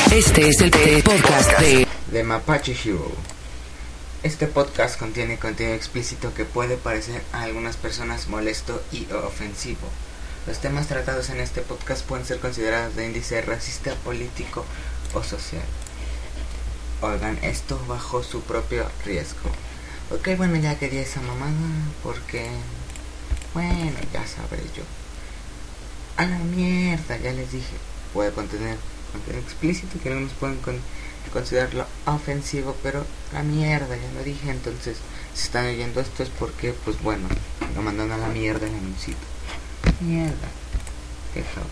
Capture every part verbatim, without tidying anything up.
Este es el podcast de... de Mapache Hero. Este podcast contiene contenido explícito que puede parecer a algunas personas molesto y ofensivo. Los temas tratados en este podcast pueden ser considerados de índice racista, político o social. Oigan esto bajo su propio riesgo. Ok, bueno, ya quería esa mamada porque... bueno, ya sabré yo. A la mierda, ya les dije. Puede contener contenido explícito que algunos pueden con- considerarlo ofensivo, pero la mierda, ya lo dije. Entonces, si están oyendo esto es porque, pues bueno, lo mandan a la mierda en el anuncito. Mierda, qué cabrón.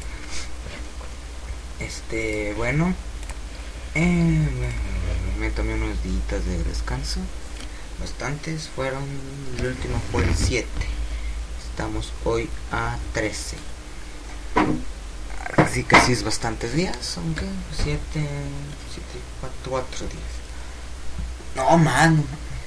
Este, bueno, eh, me tomé unos días de descanso. Bastantes fueron, el último fue el siete. Estamos hoy a trece. Así que sí es bastantes días, aunque siete, siete, cuatro días. No, mano.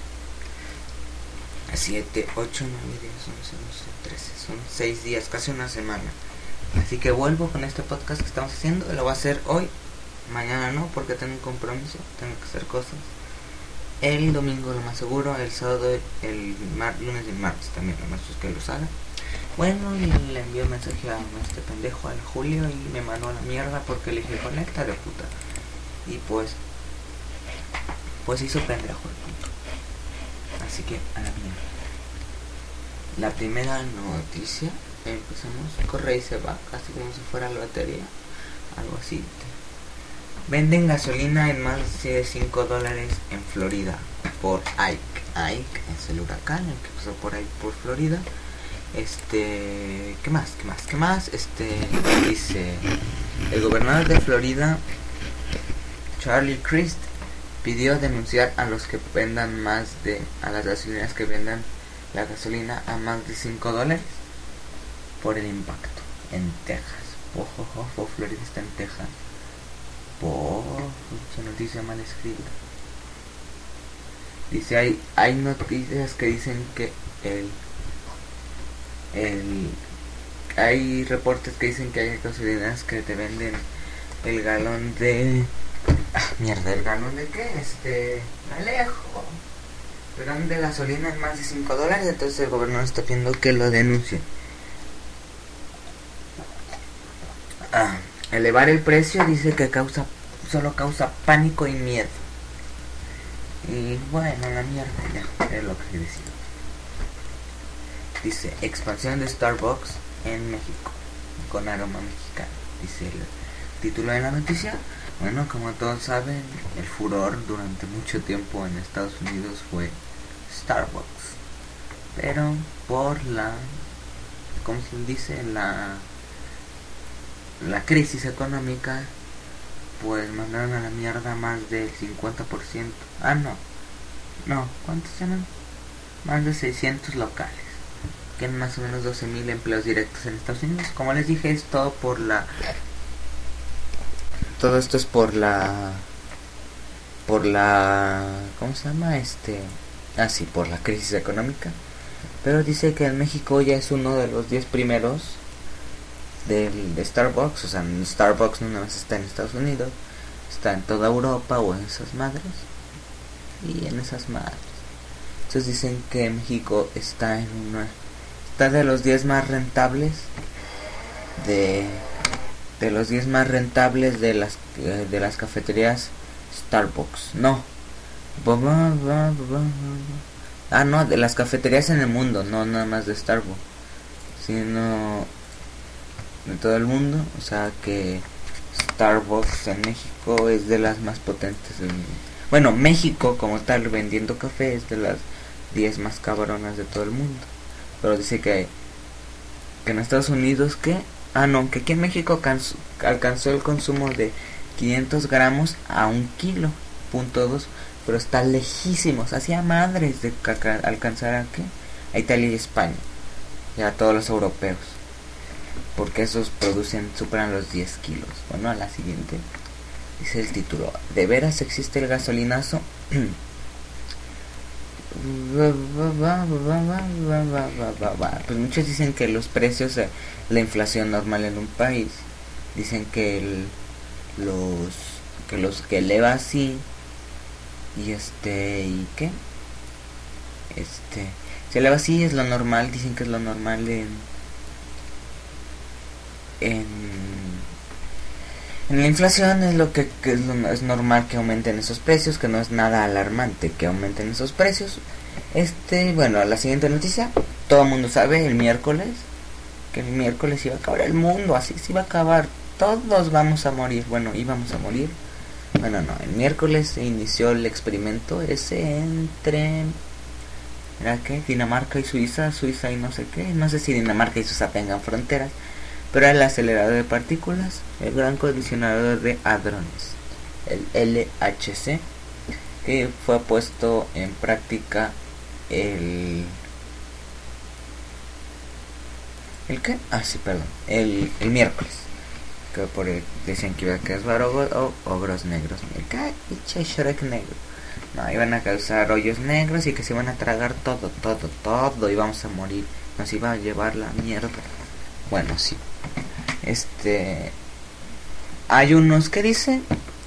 siete, ocho, nueve, diez, once, doce, trece. Son seis días, casi una semana. Así que vuelvo con este podcast que estamos haciendo. Lo voy a hacer hoy. Mañana no, porque tengo un compromiso. Tengo que hacer cosas. El domingo lo más seguro. El sábado, el mar, lunes y el martes también. Lo más es que los haga. Bueno, y le envié un mensaje a este pendejo, al Julio, y me mandó a la mierda porque le dije, conéctale, puta. Y pues, pues hizo pendejo el punto. Así que, a la mierda. La primera noticia, empezamos, corre y se va, casi como si fuera la batería, algo así. Venden gasolina en más de cinco dólares en Florida por Ike. Ike es el huracán, el que pasó por ahí por Florida. Este, ¿qué más? ¿Qué más? ¿Qué más? Este, dice, el gobernador de Florida, Charlie Crist, pidió denunciar a los que vendan más de, a las gasolineras que vendan la gasolina a más de cinco dólares por el impacto en Texas. Ojo, ojo, Florida está en Texas. Por su noticia mal escrita. Dice, hay, hay noticias que dicen que el El, hay reportes que dicen que hay gasolineras que te venden el galón de... Ah, mierda, ¿el galón de qué? Este... me alejo. El galón de gasolina en más de cinco dólares, entonces el gobernador está pidiendo que lo denuncien. Ah, elevar el precio dice que causa solo causa pánico y miedo. Y bueno, la mierda ya, es lo que decía. Dice, expansión de Starbucks en México, con aroma mexicano. Dice el título de la noticia. Bueno, como todos saben, el furor durante mucho tiempo en Estados Unidos fue Starbucks. Pero por la, ¿cómo se dice? La, la crisis económica, pues mandaron a la mierda más del cincuenta por ciento. Ah, no. No, ¿cuántos eran? Más de seiscientos locales. Que en más o menos doce mil empleos directos en Estados Unidos. Como les dije, es todo por la... Todo esto es por la... Por la... ¿Cómo se llama? Este... Ah, sí, por la crisis económica. Pero dice que en México ya es uno de los diez primeros del, de Starbucks. O sea, Starbucks no nada más está en Estados Unidos. Está en toda Europa o en esas madres. Y en esas madres. Entonces dicen que México está en una... Está de los diez más rentables de de los diez más rentables de las de las cafeterías Starbucks. No. Ah, no, de las cafeterías en el mundo, no nada más de Starbucks, sino de todo el mundo. O sea que Starbucks en México es de las más potentes del mundo. Bueno, México como tal vendiendo café es de las diez más cabronas de todo el mundo. Pero dice que, que en Estados Unidos que... Ah, no, que aquí en México alcanzó, alcanzó el consumo de quinientos gramos a un kilo, punto dos. Pero está lejísimos, hacía madres de caca, alcanzar a qué? A Italia y España. Y a todos los europeos. Porque esos producen, superan los diez kilos. Bueno, a la siguiente. Dice el título. ¿De veras existe el gasolinazo? Pues muchos dicen que los precios, la inflación normal en un país, dicen que el los que los que eleva así y este y qué este se eleva así, es lo normal, dicen que es lo normal en en, en la inflación, es lo que, que es, lo, es normal que aumenten esos precios, que no es nada alarmante que aumenten esos precios. Este, bueno, la siguiente noticia, todo el mundo sabe, el miércoles, que el miércoles iba a acabar el mundo, así se iba a acabar, todos vamos a morir, bueno, íbamos a morir. Bueno, no, el miércoles se inició el experimento ese entre, ¿era qué? Dinamarca y Suiza, Suiza y no sé qué, no sé si Dinamarca y Suiza tengan fronteras, pero el acelerador de partículas, el gran colisionador de hadrones, el L H C, que fue puesto en práctica el... ¿El qué? Ah, sí, perdón, el, el miércoles. Que por el, decían que iba a causar o, ogros negros. ¿Qué? Pinche Shrek negro. No, iban a causar hoyos negros y que se iban a tragar todo, todo, todo. Íbamos a morir. Nos iba a llevar la mierda. Bueno, sí. Este... Hay unos que dicen...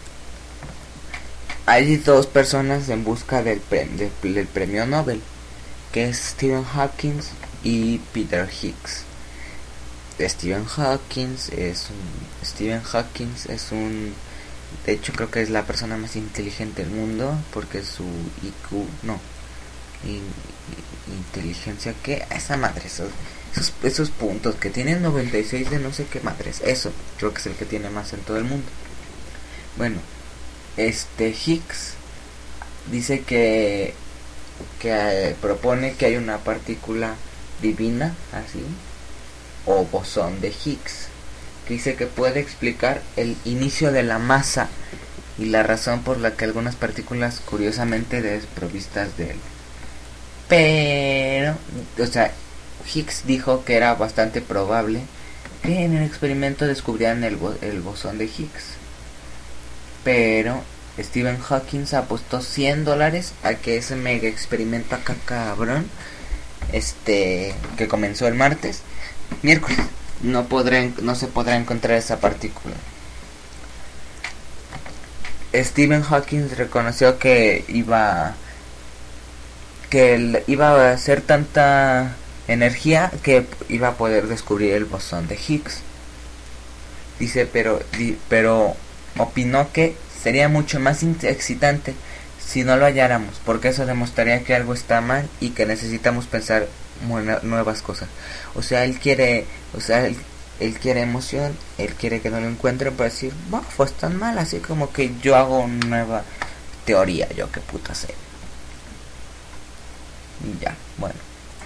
Hay dos personas en busca del, pre, de, del premio Nobel, que es Stephen Hawking y Peter Higgs. Stephen Hawking es un Stephen Hawking es un de hecho creo que es la persona más inteligente del mundo, porque su I Q, no, in, inteligencia, que esa madre, esos, esos esos puntos que tienen noventa y seis de no sé qué madres, eso creo que es el que tiene más en todo el mundo. Bueno, este Higgs dice que que eh, propone que hay una partícula divina, así, o bosón de Higgs, que dice que puede explicar el inicio de la masa y la razón por la que algunas partículas curiosamente desprovistas de él. Pero, o sea, Higgs dijo que era bastante probable que en el experimento descubrieran el, bo el bosón de Higgs. Pero Stephen Hawking apostó cien dólares a que ese mega experimento acá cabrón, este, que comenzó el martes, miércoles, no podrá, no se podrá encontrar esa partícula. Stephen Hawking reconoció que iba que el, iba a hacer tanta energía que iba a poder descubrir el bosón de Higgs. Dice, pero di, pero opinó que sería mucho más excitante si no lo halláramos, porque eso demostraría que algo está mal y que necesitamos pensar nuevas cosas. O sea, él quiere, o sea, él, él quiere emoción, él quiere que no lo encuentren para decir, wow, fue tan mal, así como que yo hago una nueva teoría, yo qué puta sé. Y ya, bueno.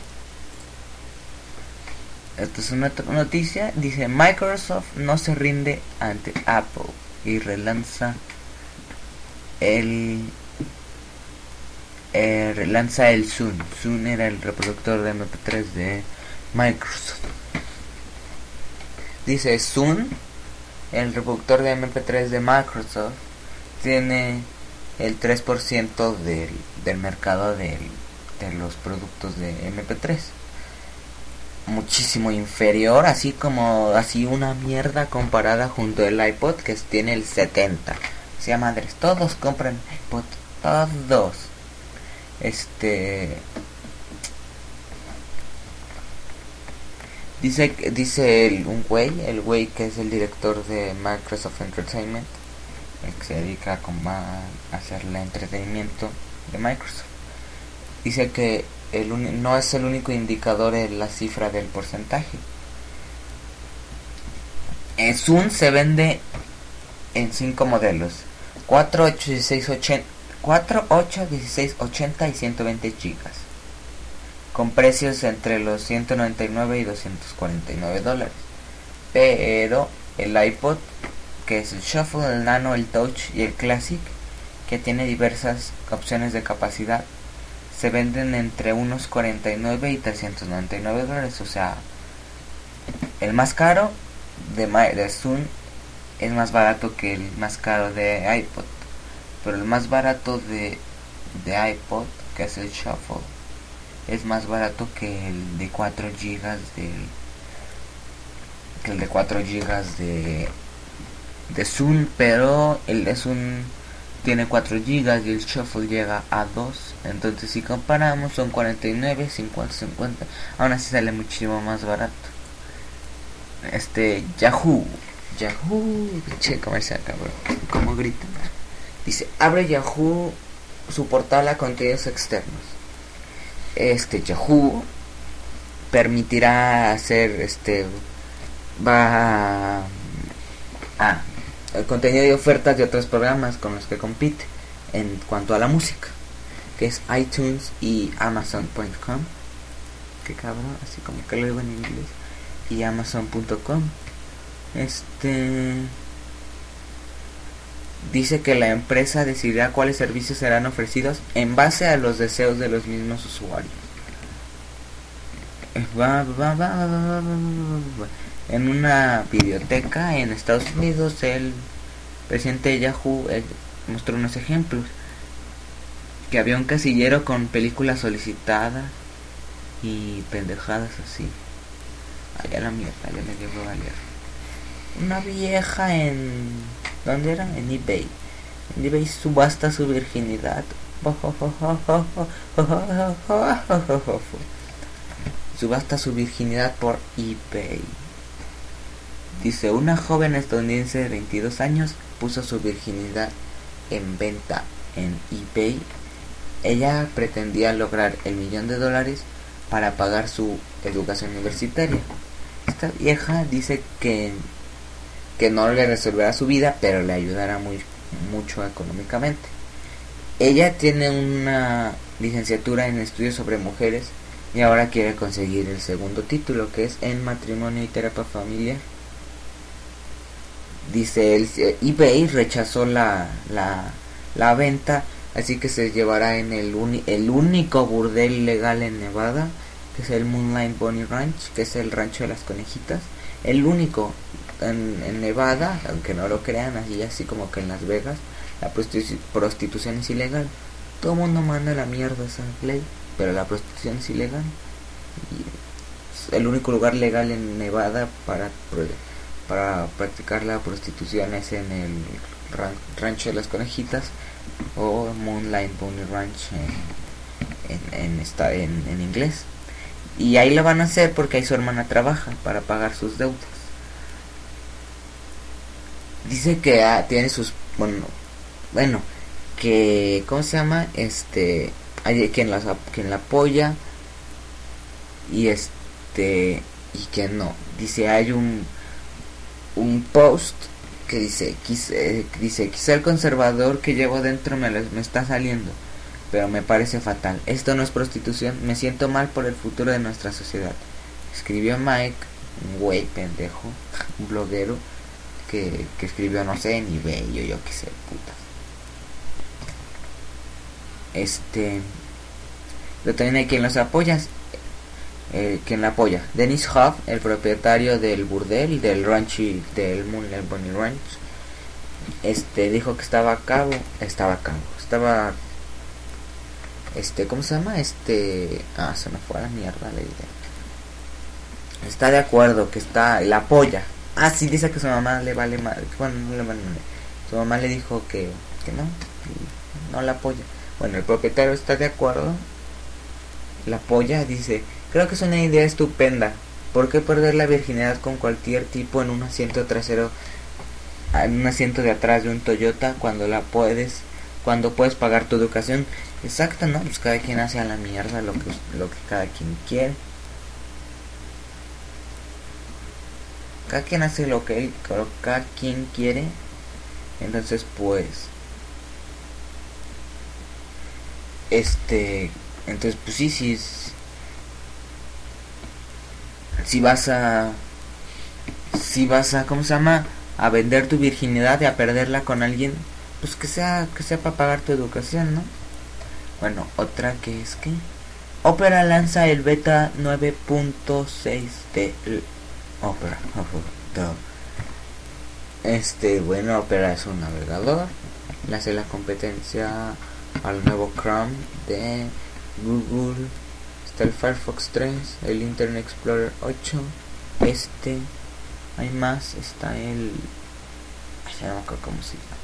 Esta es una noticia, dice Microsoft no se rinde ante Apple y relanza el eh, relanza el Zune. Zune era el reproductor de eme pe tres de Microsoft. Dice Zune, el reproductor de eme pe tres de Microsoft, tiene el tres por ciento del, del mercado del, de los productos de eme pe tres. Muchísimo inferior, así como así una mierda comparada junto al iPod, que tiene el setenta. O sea, madres, todos compran iPod, todos. Este dice dice el, un güey, el güey que es el director de Microsoft Entertainment, el que se dedica a, a hacer el entretenimiento de Microsoft. Dice que el un, no es el único indicador en la cifra del porcentaje. El Zune se vende en cinco modelos: cuatro, ocho, dieciséis, ochenta y ciento veinte gigas, con precios entre los ciento noventa y nueve y doscientos cuarenta y nueve dólares. Pero el iPod, que es el Shuffle, el Nano, el Touch y el Classic, que tiene diversas opciones de capacidad, se venden entre unos cuarenta y nueve y trescientos noventa y nueve dólares. O sea, el más caro de, de Zune es más barato que el más caro de iPod, pero el más barato de, de iPod, que es el Shuffle, es más barato que el de cuatro gigas de que el de cuatro gigas de de Zoom, pero el de Zoom tiene cuatro gigas y el Shuffle llega a dos. Entonces si comparamos son cuarenta y nueve, cincuenta, cincuenta. Aún así sale muchísimo más barato. Este Yahoo Yahoo, che comercial, cabrón, como gritan. Dice, abre Yahoo su portal a contenidos externos. Este Yahoo permitirá hacer este va a, a el contenido y ofertas de otros programas con los que compite en cuanto a la música, que es iTunes y Amazon punto com. Que cabrón, así como que lo digo en inglés. Y Amazon punto com. Este dice que la empresa decidirá cuáles servicios serán ofrecidos en base a los deseos de los mismos usuarios. Va, va, va, va, va, va, va. En una biblioteca en Estados Unidos, el presidente de Yahoo eh, mostró unos ejemplos. Que había un casillero con películas solicitadas y pendejadas así. Ay, a la mierda, ya me dio a leer. Una vieja en... ¿dónde era? En eBay. En eBay subasta su virginidad. Subasta su virginidad por eBay. Dice, una joven estadounidense de veintidós años puso su virginidad en venta en eBay. Ella pretendía lograr el millón de dólares para pagar su educación universitaria. Esta vieja dice que que no le resolverá su vida, pero le ayudará muy mucho económicamente. Ella tiene una licenciatura en estudios sobre mujeres y ahora quiere conseguir el segundo título, que es en matrimonio y terapia familiar. Dice, el eBay rechazó la, la, la venta, así que se llevará en el, uni, el único burdel legal en Nevada, que es el Moonlight Bunny Ranch, que es el rancho de las conejitas. El único en, en Nevada, aunque no lo crean, así así como que en Las Vegas la prostitu- prostitución es ilegal. Todo el mundo manda la mierda esa ley, pero la prostitución es ilegal. Y el único lugar legal en Nevada para para practicar la prostitución es en el ran- rancho de las conejitas o Moonlight Bunny Ranch en, en, en, esta, en, en inglés. Y ahí lo van a hacer porque ahí su hermana trabaja para pagar sus deudas. Dice que ah, tiene sus... Bueno, bueno, que... ¿Cómo se llama? Este... Hay quien, las, quien la apoya. Y este... Y que no. Dice, hay un... Un post que dice... Quise, dice, quizá el conservador que llevo dentro me, me está saliendo. Pero me parece fatal. Esto no es prostitución. Me siento mal por el futuro de nuestra sociedad. Escribió Mike, un güey pendejo, un bloguero, que, que escribió, no sé, en eBay, yo, yo qué sé, puta. Este... Pero también hay quien los apoya. Eh, quien la apoya. Dennis Huff, el propietario del burdel, del ranchi, del Moonlight Bunny Ranch. Este, dijo que estaba a cabo. Estaba a cabo. Estaba... Este, ¿cómo se llama? Este... Ah, se me fue a la mierda la idea. Está de acuerdo, que está... La apoya. Ah, sí, dice que su mamá le vale mal. Bueno, no le vale mal. Su mamá le dijo que... Que no. No la apoya. Bueno, el propietario está de acuerdo. La apoya, dice... Creo que es una idea estupenda. ¿Por qué perder la virginidad con cualquier tipo en un asiento trasero... En un asiento de atrás de un Toyota cuando la puedes... Cuando puedes pagar tu educación? Exacto, ¿no? Pues cada quien hace a la mierda lo que, lo que cada quien quiere. Cada quien hace lo que él, lo que cada quien quiere. Entonces, pues... Este... Entonces, pues sí, sí... Si vas a... Si vas a... ¿Cómo se llama? A vender tu virginidad y a perderla con alguien... Pues que sea... Que sea para pagar tu educación, ¿no? Bueno, otra que es que... Opera lanza el beta nueve punto seis de Opera. Este, bueno, Opera es un navegador. Le hace la competencia al nuevo Chrome de Google. Está el Firefox tres, el Internet Explorer ocho. Este, hay más, está el... Ay, ya no me acuerdo cómo se llama.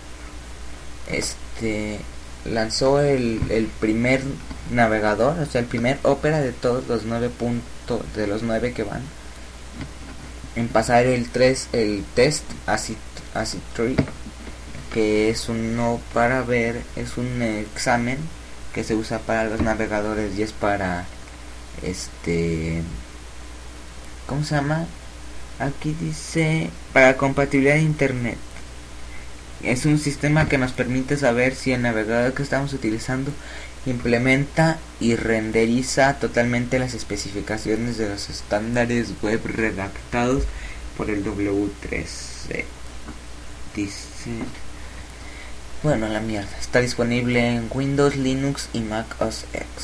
Este lanzó el, el primer navegador, o sea, el primer Opera de todos los nueve puntos, de los nueve que van, en pasar el tres, el test ACID, ACID tres, que es uno para ver, es un examen que se usa para los navegadores y es para, este, ¿cómo se llama? Aquí dice, para compatibilidad de internet. Es un sistema que nos permite saber si el navegador que estamos utilizando implementa y renderiza totalmente las especificaciones de los estándares web redactados por el W tres C. Dice, bueno, la mierda, está disponible en Windows, Linux y Mac O S X.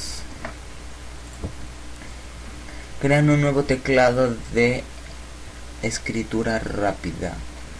Crean un nuevo teclado de escritura rápida.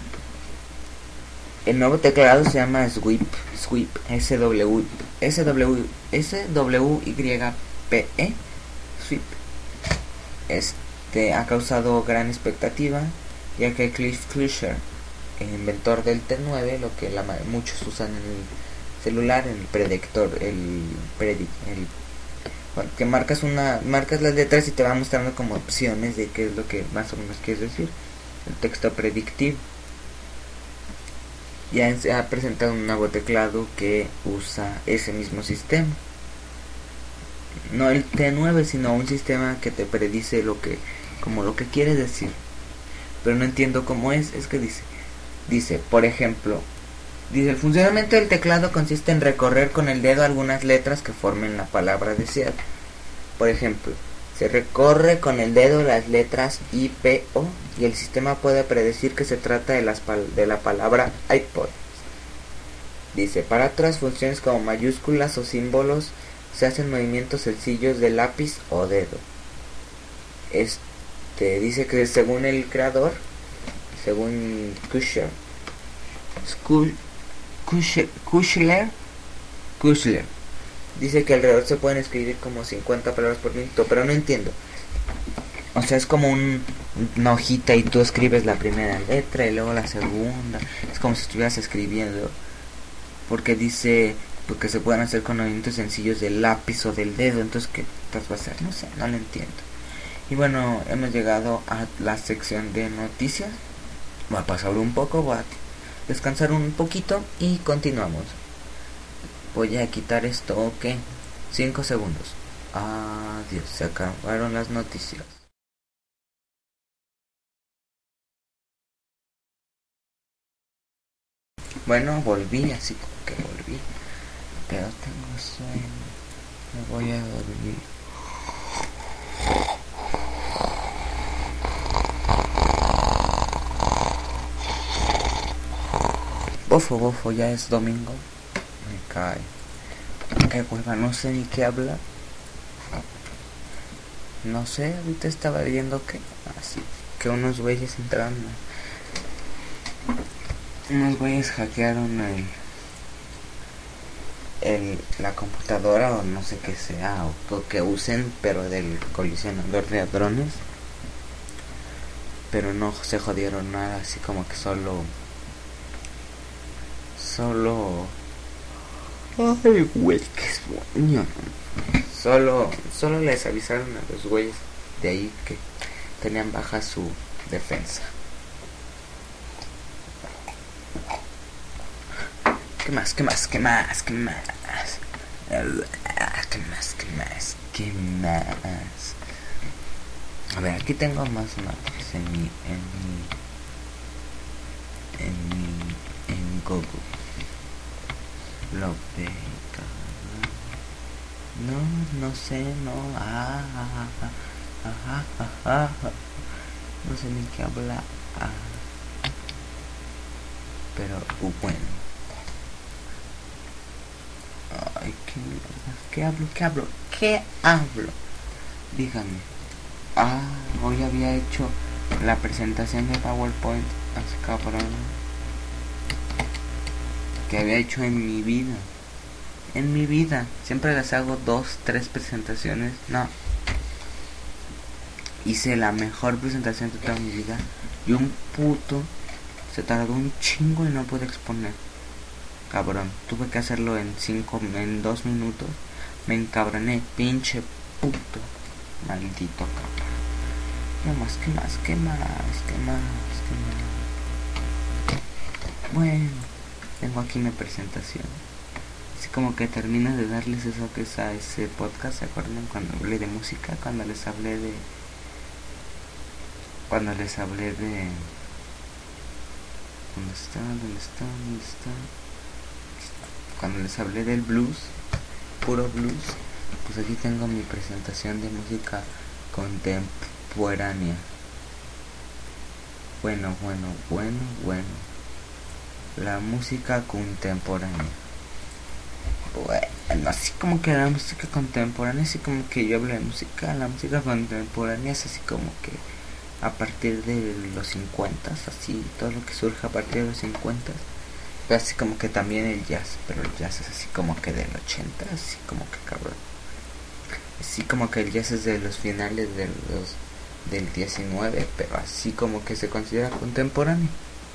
El nuevo teclado se llama Sweep, Sweep, S W, S W, S W Y P E, Sweep. Este ha causado gran expectativa, ya que Cliff Clusher, el inventor del T nueve, lo que la, muchos usan en el celular, el predictor, el predict, el bueno, que marcas una, marcas las letras y te va mostrando como opciones de qué es lo que más o menos quieres decir. El texto predictivo. Ya se ha presentado un nuevo teclado que usa ese mismo sistema. No el T nueve, sino un sistema que te predice lo que, como lo que quieres decir. Pero no entiendo cómo es. Es que dice, dice, por ejemplo, dice, el funcionamiento del teclado consiste en recorrer con el dedo algunas letras que formen la palabra deseada. Por ejemplo, se recorre con el dedo las letras I, P, O y el sistema puede predecir que se trata de, las pal- de la palabra iPod. Dice, para otras funciones como mayúsculas o símbolos se hacen movimientos sencillos de lápiz o dedo. Este dice que según el creador, según Kushner, Skull, Kushner, Kushner, Kushner, dice que alrededor se pueden escribir como cincuenta palabras por minuto, pero no entiendo. O sea, es como un, una hojita y tú escribes la primera letra y luego la segunda. Es como si estuvieras escribiendo. Porque dice porque se pueden hacer con movimientos sencillos del lápiz o del dedo. Entonces, ¿qué va a hacer? No sé, no lo entiendo. Y bueno, hemos llegado a la sección de noticias. Voy a pasar un poco, voy a descansar un poquito y continuamos. Voy a quitar esto, ok. cinco segundos. Adiós, se acabaron las noticias. Bueno, volví, así como que volví. Pero tengo sueño. Me voy a dormir. Bofo, bofo, ya es domingo. Me cae. Qué hueva, no sé ni qué hablar. No sé, ahorita estaba viendo que así que unos güeyes entraron. Unos güeyes hackearon el, el la computadora o no sé qué sea o, o que usen, pero del colisionador de hadrones. Pero no se jodieron nada, así como que solo solo ay güey, qué sueño. Solo solo les avisaron a los güeyes de ahí que tenían baja su defensa. ¿Qué más? ¿Qué más? ¿Qué más? ¿Qué más? ¿Qué más? ¿Qué más? ¿Qué más? A ver, aquí tengo más notas en mi en mi en mi en Google. Lo de no, no sé, no. Ah, ah, ah, ah, ah, ah, ah. No sé ni qué hablar. Ah. Pero uh, bueno. Ay, ¿qué, ¿qué hablo? ¿Qué hablo? ¿Qué hablo? Dígame. Ah, hoy había hecho la presentación de PowerPoint. Así cabrón. Que había hecho en mi vida. En mi vida. Siempre les hago dos, tres presentaciones. No. Hice la mejor presentación de toda mi vida. Y un puto Se tardó un chingo y no pude exponer. Cabrón, tuve que hacerlo en cinco, en dos minutos. Me encabroné, pinche puto. Maldito cabrón. ¿Qué más, qué más, qué más, qué más, qué más? Bueno, tengo aquí mi presentación. Así como que termino de darles eso que es a ese podcast. ¿Se acuerdan cuando hablé de música? Cuando les hablé de... Cuando les hablé de... ¿Dónde está? ¿Dónde está? ¿Dónde está? Cuando les hablé del blues, puro blues, pues aquí tengo mi presentación de música contemporánea. Bueno, bueno, bueno, bueno. La música contemporánea. Bueno, así como que la música contemporánea, así como que yo hablo de música, la música contemporánea es así como que a partir de los cincuenta, así, todo lo que surge a partir de los cincuenta. Pero así como que también el jazz, pero el jazz es así como que del ochenta, así como que cabrón. Así como que el jazz es de los finales de los, del diecinueve, pero así como que se considera contemporáneo.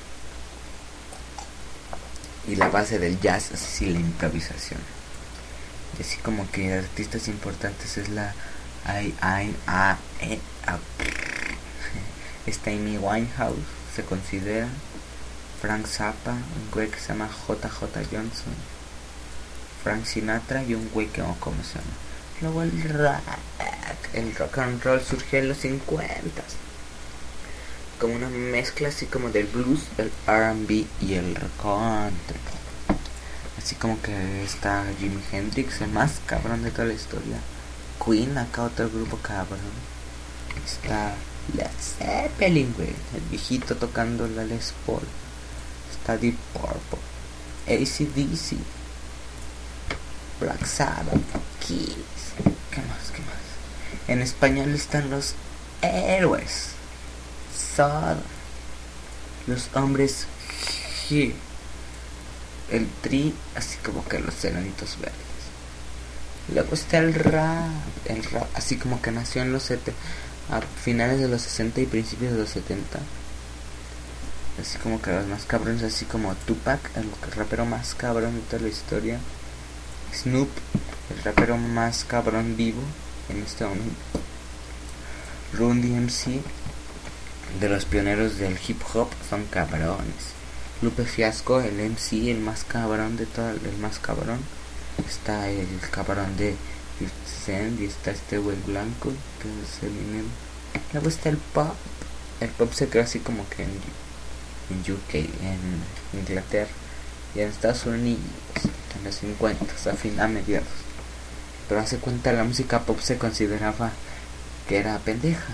Y la base del jazz es así la improvisación. Y así como que artistas importantes es la I, I, A, E, A, esta Amy Winehouse se considera. Frank Zappa, un güey que se llama J J Johnson, Frank Sinatra y un güey que no, ¿cómo se llama? Luego el rock, el rock and roll surgió en los cincuenta, como una mezcla así como del blues, el R and B y el country. Así como que está Jimi Hendrix, el más cabrón de toda la historia. Queen, acá otro grupo cabrón. Está Led Zeppelin, güey, el viejito tocando la Les Paul. Está Deep Purple, A C D C, Black Sabbath, Kiss. ¿Qué más? ¿Qué más? En español están los héroes, Soda, los hombres G, el Tri, así como que los Enanitos Verdes. Luego está el rap, el rap, así como que nació en los setenta, a finales de los sesenta y principios de los setenta. Así como que los más cabrones, así como Tupac, el rapero más cabrón de toda la historia. Snoop, el rapero más cabrón vivo en este momento. Run D M C, de los pioneros del hip hop, son cabrones. Lupe Fiasco, el M C, el más cabrón de todo, el más cabrón. Está el cabrón de fifty Cent y está este güey blanco, que es Eminem. Luego está el pop. El pop se creó así como que en en U K, en Inglaterra y en Estados Unidos en los cincuenta, a fin a mediados. Pero hace cuenta la música pop se consideraba que era pendeja.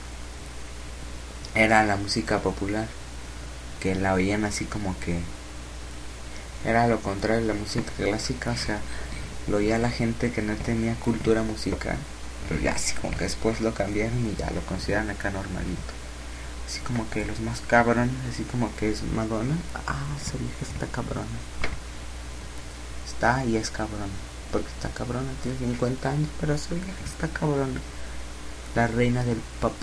Era la música popular, que la oían así como que era lo contrario de la música clásica, o sea, lo oía la gente que no tenía cultura musical, pero ya así como que después lo cambiaron y ya lo consideran acá normalito. Así como que los más cabrones, así como que es Madonna. Ah, esa vieja está cabrona. Está y es cabrona. Porque está cabrona, tiene cincuenta años, pero esa vieja está cabrona. La reina del pop.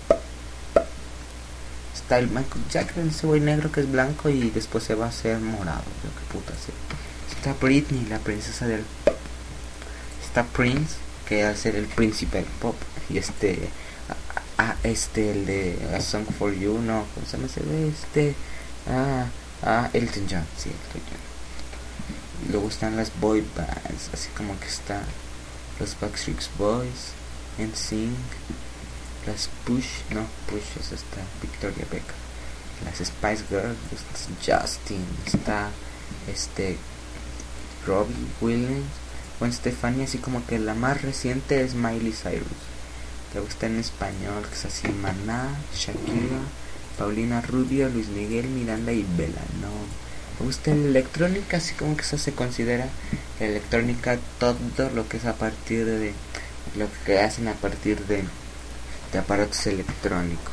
Está el Michael Jackson, ese güey negro que es blanco y después se va a hacer morado. Lo que puta sea. Está Britney, la princesa del pop. Está Prince, que va a ser el príncipe del pop. Y este... Ah, este, el de A Song for You, no, ¿cómo se llama ese de este? Ah, ah, Elton John, sí, Elton John. Luego están las boy bands, así como que está los Backstreet Boys, N Sync, las Push, no, Push es esta, Victoria Beckham, las Spice Girls, Justin, está este, Robbie Williams, Gwen Stefani, así como que la más reciente es Miley Cyrus. Luego está en español, que es así, Maná, Shakira, Paulina Rubio, Luis Miguel, Miranda y Belano. Luego está en electrónica, así como que eso se considera electrónica todo lo que es a partir de lo que hacen a partir de, de aparatos electrónicos.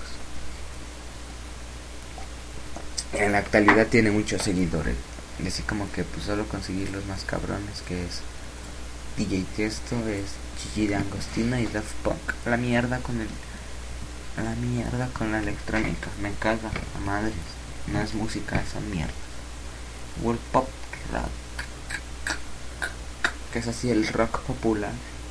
En la actualidad tiene muchos seguidores, y así como que pues solo conseguir los más cabrones, que es D J Tiesto, es Gigi D'Agostino y Daft Punk. La mierda con el la mierda con la electrónica, me caga a madres. no es música, son mierdas. O el pop rock, que es así el rock popular.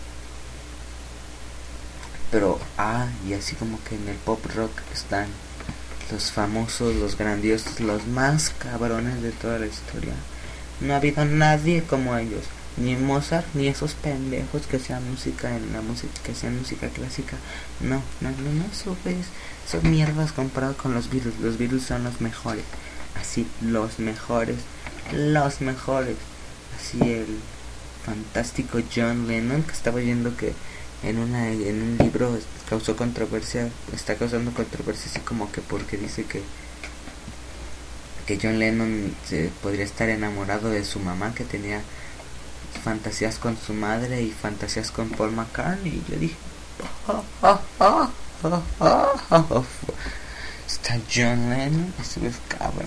Pero, ah, y así como que en el pop rock están los famosos, los grandiosos, los más cabrones de toda la historia. No ha habido nadie como ellos, ni Mozart, ni esos pendejos que hacían música en la música, que hacían música clásica. No, no, no, no, eso es, son mierdas comparado con los Beatles. Los Beatles son los mejores, así, los mejores, los mejores. Así el fantástico John Lennon, que estaba oyendo que en una en un libro causó controversia, está causando controversia así como que porque dice que que John Lennon se podría estar enamorado de su mamá, que tenía fantasías con su madre y fantasías con Paul McCartney. Y yo dije, oh, oh, oh, oh, oh, oh, oh. Está John Lennon, eso es cabrón,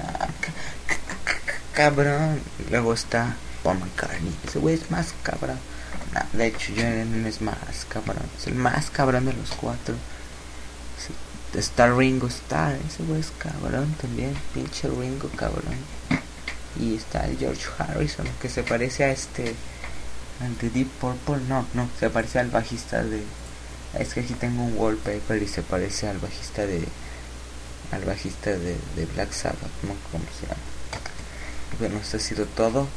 cabrón. Luego está Paul McCartney, ese güey es más cabrón. No, de hecho John Lennon es más cabrón, es el más cabrón de los cuatro. Sí. Está Ringo Starr, ese güey es cabrón también, pinche Ringo cabrón. Y está el George Harrison, que se parece a este, al de Deep Purple, no, no, se parece al bajista de, es que aquí tengo un wallpaper y se parece al bajista de, al bajista de, de Black Sabbath, no, ¿cómo se llama? Bueno, esto ha sido todo.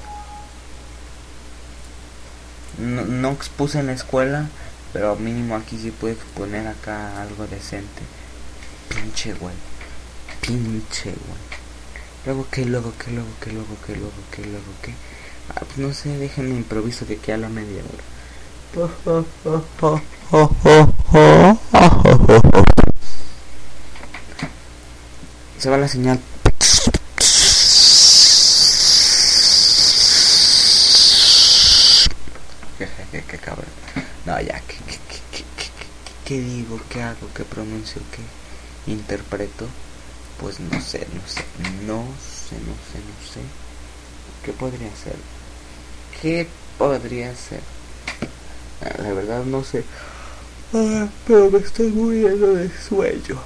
No, no expuse en la escuela, pero mínimo aquí sí pude exponer acá algo decente. Pinche güey, pinche güey. Luego que, luego que, luego que, luego que, luego que, luego que. Ah, pues no sé, déjenme improviso de que a la media hora. Se va la señal. Qué cabrón. No, ya, ¿qué, qué, qué, qué, qué digo? ¿Qué hago? ¿Qué pronuncio? ¿Qué interpreto? Pues no sé, no sé, no sé, no sé, no sé. ¿Qué podría ser? ¿Qué podría ser? Ah, la verdad no sé. Ah, pero me estoy muriendo de sueño.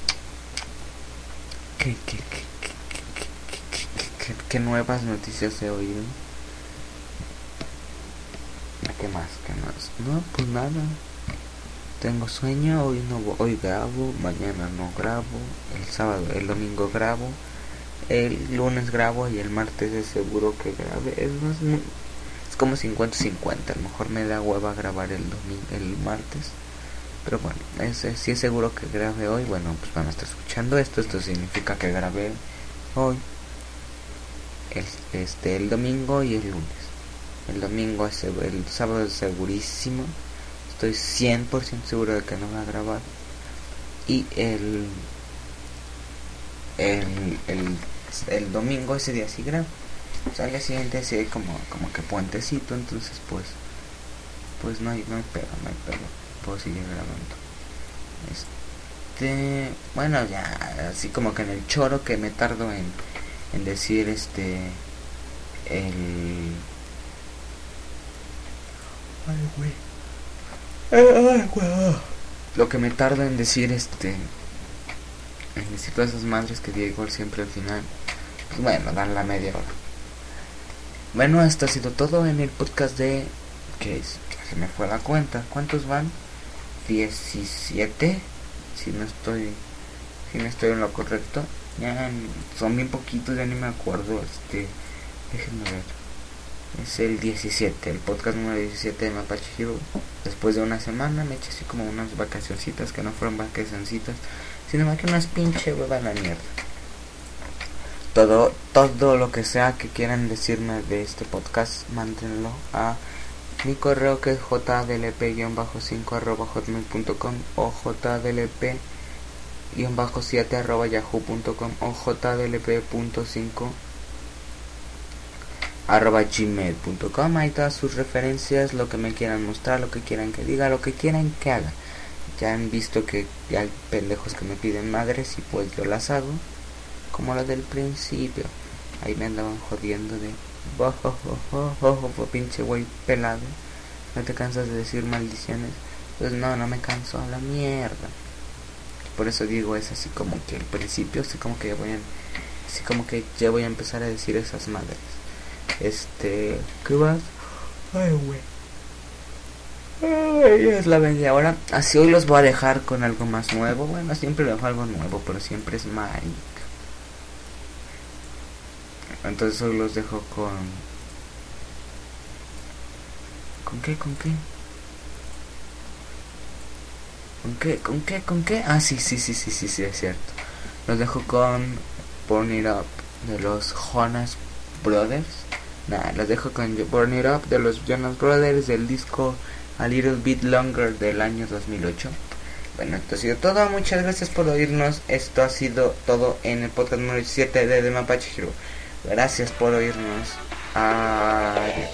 ¿Qué, qué, qué, qué, qué, qué, qué, qué, qué nuevas noticias he oído? ¿Qué más? ¿Qué más? No, pues nada. Tengo sueño, hoy no hoy grabo, mañana no grabo, el sábado, el domingo grabo, el lunes grabo y el martes es seguro que grabe. Es, no es, muy, es como cincuenta cincuenta, a lo mejor me da hueva grabar el domingo, el martes. Pero bueno, es, es, si es seguro que grabe hoy, bueno, pues van a estar escuchando esto, esto significa que grabé hoy, el, este, el domingo y el lunes. El domingo, es, el sábado es segurísimo. Estoy cien por ciento seguro de que no va a grabar. Y el, el, el, el domingo, ese día sí grabo. O sea, al día siguiente sí hay como, como que puentecito. Entonces pues Pues no hay, no hay pedo, no hay pedo. Puedo seguir grabando. Este... Bueno, ya, así como que en el choro que me tardo en, en decir este... El... Ay, güey. Ay, güey. Lo que me tardo en decir este... En decir todas esas madres que digo siempre al final. Pues bueno, dan la media hora. Bueno, esto ha sido todo en el podcast de... ¿Qué es? Se me fue la cuenta. ¿Cuántos van? diecisiete. Si no estoy... Si no estoy en lo correcto. Ya son bien poquitos, ya ni me acuerdo. Este... Déjenme ver. Es el diecisiete, el podcast número diecisiete de Mapache Hero. Después de una semana me eché así como unas vacacioncitas, que no fueron vacacioncitas, sino más que unas pinche hueva a la mierda. Todo, todo lo que sea que quieran decirme de este podcast, mándenlo a mi correo, que es j d l p cinco arroba hotmail punto com o j d l p siete arroba yahoo punto com o j d l p punto cinco arroba gmail punto com. Hay todas sus referencias, lo que me quieran mostrar, lo que quieran que diga, lo que quieran que haga. Ya han visto que hay pendejos que me piden madres y pues yo las hago, como las del principio. Ahí me andaban jodiendo de oh, oh, oh, oh, oh, pinche güey pelado, no te cansas de decir maldiciones. Pues no, no me canso, a la mierda. Por eso digo, es así como que al principio, así como que voy en Así como que ya voy a empezar a decir esas madres. Este, ¿qué vas? Ay, güey. Ay, es la media hora. Así hoy los voy a dejar con algo más nuevo. Bueno, siempre dejo algo nuevo, pero siempre es Mike. Entonces hoy los dejo con... ¿Con qué? ¿Con qué? ¿Con qué? ¿Con qué? ¿Con qué? Ah, sí, sí, sí, sí, sí, sí, es cierto. Los dejo con Burn It Up de los Jonas Brothers. Nah, los dejo con Burn It Up de los Jonas Brothers del disco A Little Bit Longer del año dos mil ocho. Bueno, esto ha sido todo. Muchas gracias por oírnos. Esto ha sido todo en el podcast número diecisiete de The Mapache Hero. Gracias por oírnos. Adiós.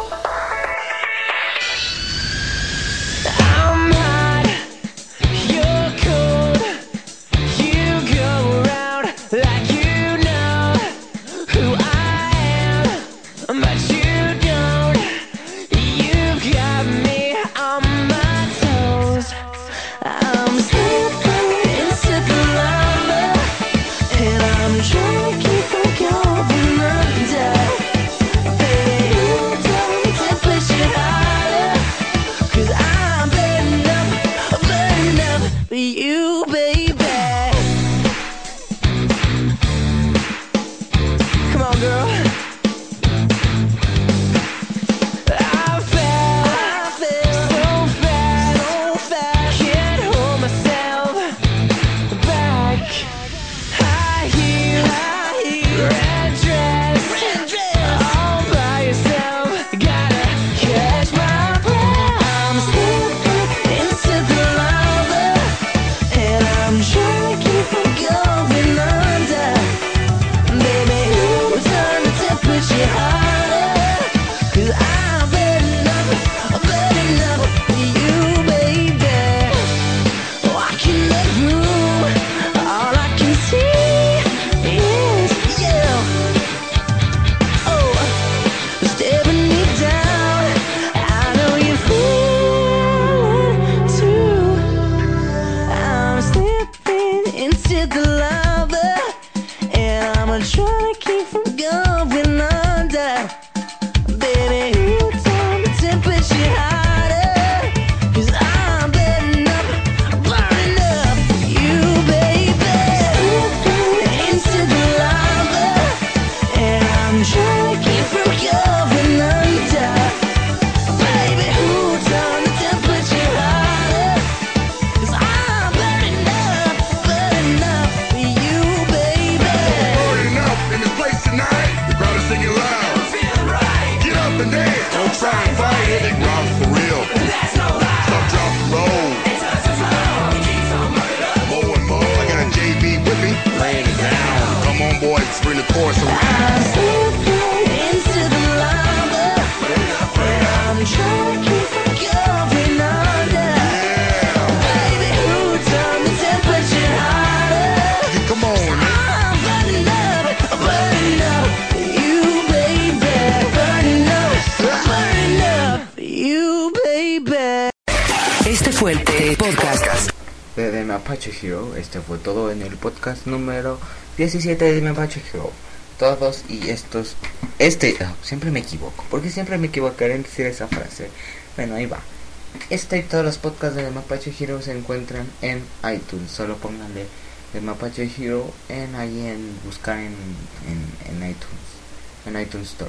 Fue el podcast de The Mapache Hero. Este fue todo en el podcast número diecisiete de The Mapache Hero. Todos y estos, este, oh, siempre me equivoco, porque siempre me equivocaré en decir esa frase. Bueno, ahí va. Este y todos los podcasts de The Mapache Hero se encuentran en iTunes. Solo pónganle The Mapache Hero en ahí en buscar en, en, en iTunes, en iTunes Store.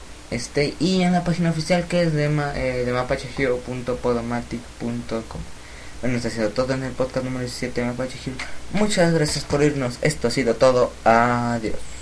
Este y en la página oficial que es de, ma, eh, de mapachehero punto podomatic punto com. Bueno, esto ha sido todo en el podcast número diecisiete de Mapache Hero. Muchas gracias por irnos. Esto ha sido todo. Adiós.